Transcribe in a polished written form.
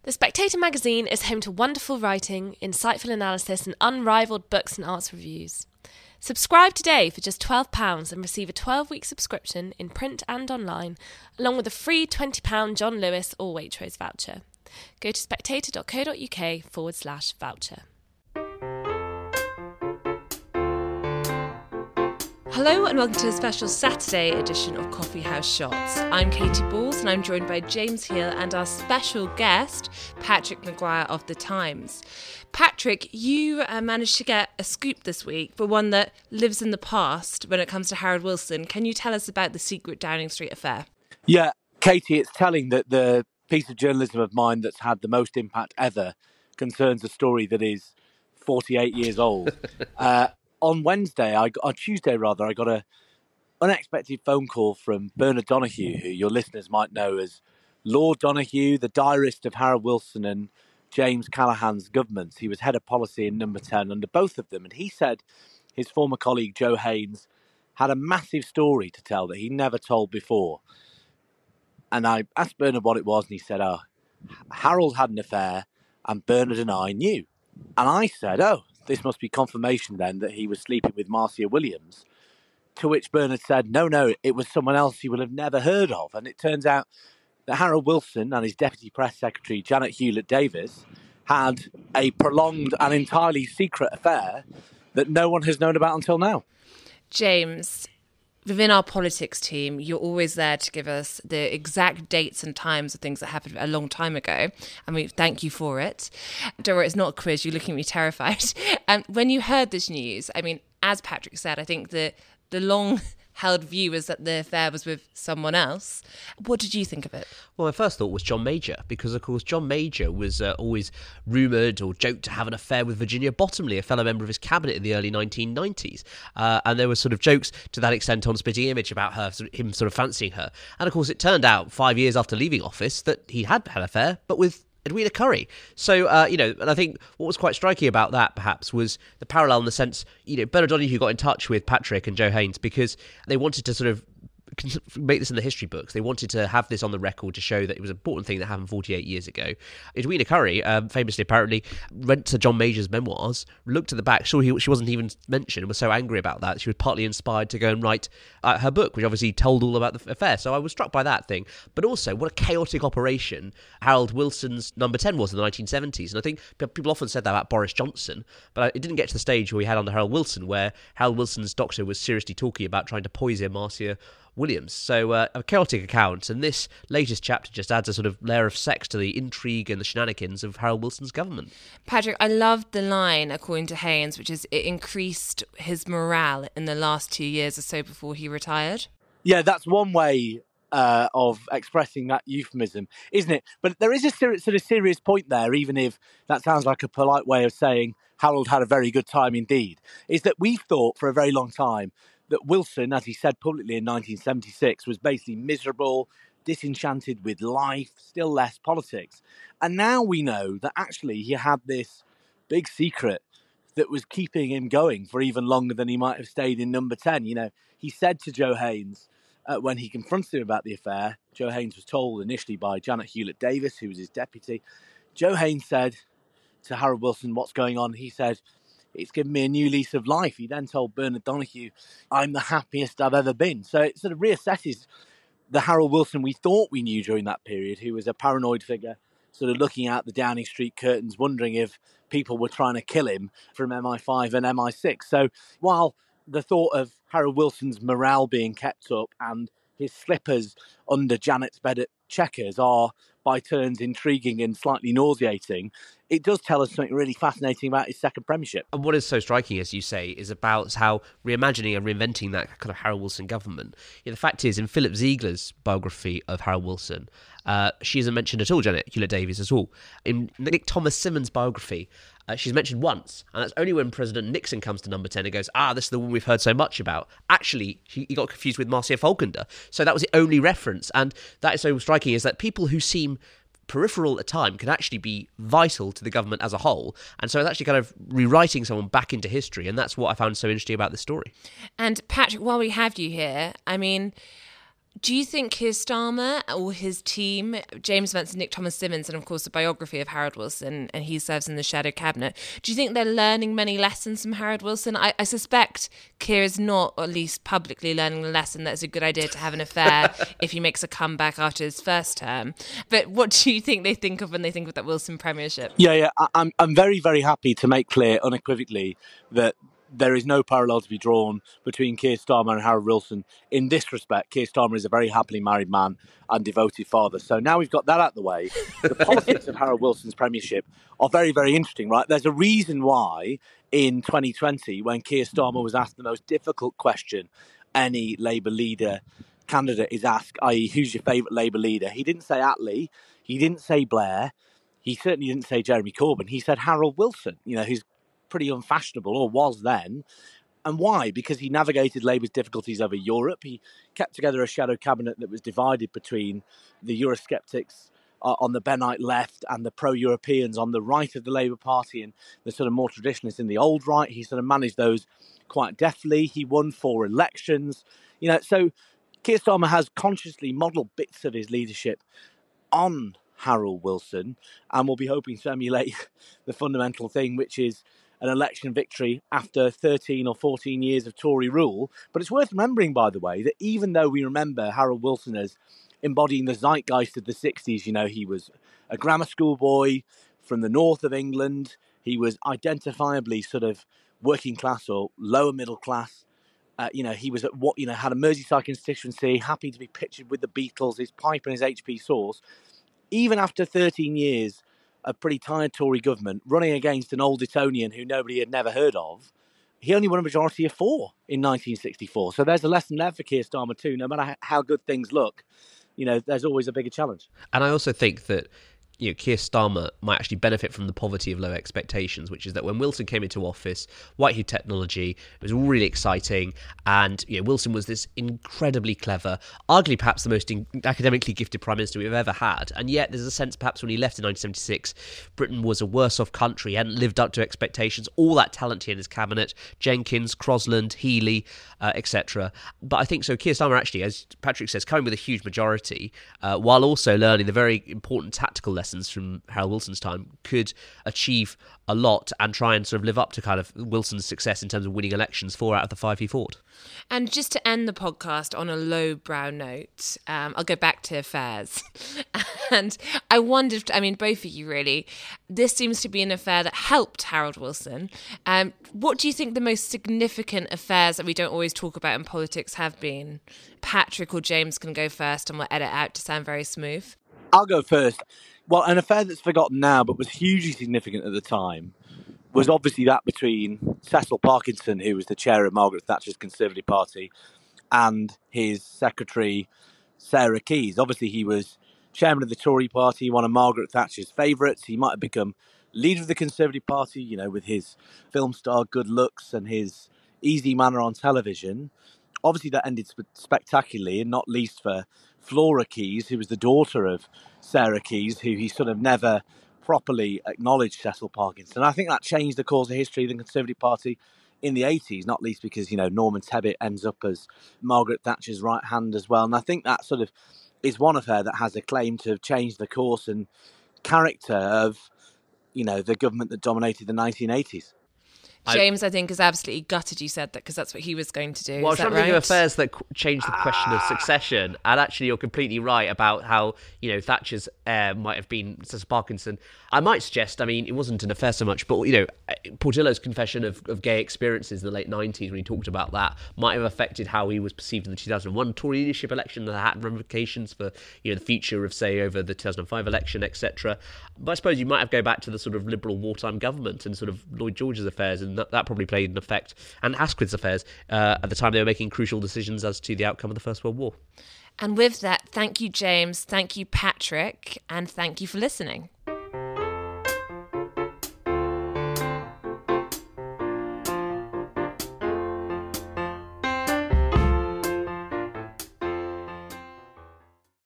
The Spectator magazine is home to wonderful writing, insightful analysis and unrivaled books and arts reviews. Subscribe today for just £12 and receive a 12-week subscription in print and online, along with a free £20 John Lewis or Waitrose voucher. Go to spectator.co.uk/voucher. Hello and welcome to a special Saturday edition of Coffee House Shots. I'm Katie Balls and I'm joined by James Hill and our special guest, Patrick Maguire of The Times. Patrick, you managed to get a scoop this week, but one that lives in the past when it comes to Harold Wilson. Can you tell us about the secret Downing Street affair? Yeah, Katie, it's telling that the piece of journalism of mine that's had the most impact ever concerns a story that is 48 years old. On Tuesday, I got an unexpected phone call from Bernard Donoghu, who your listeners might know as Lord Donoghu, the diarist of Harold Wilson and James Callaghan's governments. He was head of policy in Number 10 under both of them. And he said his former colleague, Joe Haynes, had a massive story to tell that he never told before. And I asked Bernard what it was, and he said, Harold had an affair, and Bernard and I knew. And I said, this must be confirmation then that he was sleeping with Marcia Williams. To which Bernard said, no, it was someone else you will have never heard of. And it turns out that Harold Wilson and his Deputy Press Secretary, Janet Hewlett-Davies, had a prolonged and entirely secret affair that no one has known about until now. James, within our politics team, you're always there to give us the exact dates and times of things that happened a long time ago. And we thank you for it. Don't worry, it's not a quiz. You're looking at me terrified. When you heard this news, I mean, as Patrick said, I think the long-held view was that the affair was with someone else. What did you think of it? Well, my first thought was John Major, because, of course, John Major was always rumoured or joked to have an affair with Virginia Bottomley, a fellow member of his cabinet in the early 1990s. And there were sort of jokes to that extent on Spitting Image about him sort of fancying her. And, of course, it turned out 5 years after leaving office that he had had an affair, but with Edwina Currie. So, and I think what was quite striking about that, perhaps, was the parallel in the sense, Bernard Donoghu got in touch with Patrick and Joe Haynes because they wanted to sort of make this in the history books. They wanted to have this on the record to show that it was an important thing that happened 48 years ago. Edwina Currie, famously apparently, went to John Major's memoirs, looked at the back, she wasn't even mentioned, and was so angry about that, she was partly inspired to go and write her book, which obviously told all about the affair. So I was struck by that thing. But also, what a chaotic operation Harold Wilson's Number 10 was in the 1970s. And I think people often said that about Boris Johnson, but it didn't get to the stage where we had under Harold Wilson, where Harold Wilson's doctor was seriously talking about trying to poison Marcia Williams. So a chaotic account, and this latest chapter just adds a sort of layer of sex to the intrigue and the shenanigans of Harold Wilson's government. Patrick, I loved the line, according to Haynes, which is it increased his morale in the last 2 years or so before he retired. Yeah, that's one way of expressing that euphemism, isn't it? But there is a serious point there, even if that sounds like a polite way of saying Harold had a very good time indeed, is that we've thought for a very long time that Wilson, as he said publicly in 1976, was basically miserable, disenchanted with life, still less politics. And now we know that actually he had this big secret that was keeping him going for even longer than he might have stayed in Number 10. He said to Joe Haynes, when he confronted him about the affair, Joe Haynes was told initially by Janet Hewlett-Davies, who was his deputy, Joe Haynes said to Harold Wilson, what's going on? He said, it's given me a new lease of life. He then told Bernard Donoghu, I'm the happiest I've ever been. So it sort of reassesses the Harold Wilson we thought we knew during that period, who was a paranoid figure, sort of looking out the Downing Street curtains, wondering if people were trying to kill him from MI5 and MI6. So while the thought of Harold Wilson's morale being kept up and his slippers under Janet's bed at Chequers are by turns intriguing and slightly nauseating, it does tell us something really fascinating about his second premiership. And what is so striking, as you say, is about how reimagining and reinventing that kind of Harold Wilson government. The fact is, in Philip Ziegler's biography of Harold Wilson, she isn't mentioned at all, Janet Hewlett-Davies at all. In Nick Thomas Simmons' biography, she's mentioned once, and that's only when President Nixon comes to Number 10 and goes, this is the one we've heard so much about. Actually, he got confused with Marcia Falkender. So that was the only reference. And that is so striking, is that people who seem peripheral at the time can actually be vital to the government as a whole. And so it's actually kind of rewriting someone back into history. And that's what I found so interesting about this story. And Patrick, while we have you here, I mean, Do you think Keir Starmer or his team, James mentioned Nick Thomas-Symonds and of course the biography of Harold Wilson, and he serves in the shadow cabinet, do you think they're learning many lessons from Harold Wilson? I suspect Keir is not, or at least publicly, learning the lesson that it's a good idea to have an affair if he makes a comeback after his first term. But what do you think they think of when they think of that Wilson premiership? Yeah. I'm very, very happy to make clear unequivocally that there is no parallel to be drawn between Keir Starmer and Harold Wilson. In this respect, Keir Starmer is a very happily married man and devoted father. So now we've got that out of the way, the politics of Harold Wilson's premiership are very, very interesting, right? There's a reason why in 2020, when Keir Starmer was asked the most difficult question any Labour leader candidate is asked, i.e. who's your favourite Labour leader, he didn't say Attlee, he didn't say Blair, he certainly didn't say Jeremy Corbyn, he said Harold Wilson, who's pretty unfashionable, or was then. And why? Because he navigated Labour's difficulties over Europe. He kept together a shadow cabinet that was divided between the Eurosceptics on the Bennite left and the pro-Europeans on the right of the Labour Party, and the sort of more traditionalists in the old right. He sort of managed those quite deftly. He won 4 elections. So Keir Starmer has consciously modelled bits of his leadership on Harold Wilson, and will be hoping to emulate the fundamental thing, which is an election victory after 13 or 14 years of Tory rule. But it's worth remembering, by the way, that even though we remember Harold Wilson as embodying the zeitgeist of the 60s, he was a grammar school boy from the north of England. He was identifiably sort of working class or lower middle class. He was had a Merseyside constituency, happy to be pictured with the Beatles, his pipe and his HP sauce. Even after 13 years, a pretty tired Tory government running against an old Etonian who nobody had never heard of, he only won a majority of 4 in 1964. So there's a lesson there for Keir Starmer too. No matter how good things look, there's always a bigger challenge. And I also think that Keir Starmer might actually benefit from the poverty of low expectations, which is that when Wilson came into office, Whitehead technology, it was all really exciting, and Wilson was this incredibly clever, arguably perhaps the most academically gifted Prime Minister we've ever had, and yet there's a sense perhaps when he left in 1976, Britain was a worse off country, hadn't lived up to expectations, all that talent here in his cabinet, Jenkins, Crosland, Healey, etc. But I think so Keir Starmer actually, as Patrick says, coming with a huge majority, while also learning the very important tactical lessons from Harold Wilson's time, could achieve a lot and try and sort of live up to kind of Wilson's success in terms of winning elections 4 out of the 5 he fought. And just to end the podcast on a lowbrow note, I'll go back to affairs. And I wondered, both of you really, this seems to be an affair that helped Harold Wilson. What do you think the most significant affairs that we don't always talk about in politics have been? Patrick or James can go first, and we'll edit out to sound very smooth. I'll go first. Well, an affair that's forgotten now but was hugely significant at the time was obviously that between Cecil Parkinson, who was the chair of Margaret Thatcher's Conservative Party, and his secretary, Sarah Keyes. Obviously, he was chairman of the Tory Party, one of Margaret Thatcher's favourites. He might have become leader of the Conservative Party, with his film star good looks and his easy manner on television. Obviously, that ended spectacularly, and not least for Flora Keyes, who was the daughter of Sarah Keyes, who he sort of never properly acknowledged Cecil Parkinson. I think that changed the course of history of the Conservative Party in the 80s, not least because, Norman Tebbit ends up as Margaret Thatcher's right hand as well. And I think that sort of is one of her that has a claim to have changed the course and character of, the government that dominated the 1980s. James, I think, is absolutely gutted you said that, because that's what he was going to do. Well, is that something right? of affairs that changed the question of succession, and actually you're completely right about how, Thatcher's heir might have been Cecil Parkinson. I might suggest, it wasn't an affair so much, but, Portillo's confession of gay experiences in the late 90s, when he talked about that, might have affected how he was perceived in the 2001 Tory leadership election, that had ramifications for, the future of, say, over the 2005 election, etc. But I suppose you might have to go back to the sort of Liberal wartime government and sort of Lloyd George's affairs, and that probably played an effect, and Asquith's affairs at the time they were making crucial decisions as to the outcome of the First World War. And with that, thank you, James, thank you, Patrick, and thank you for listening.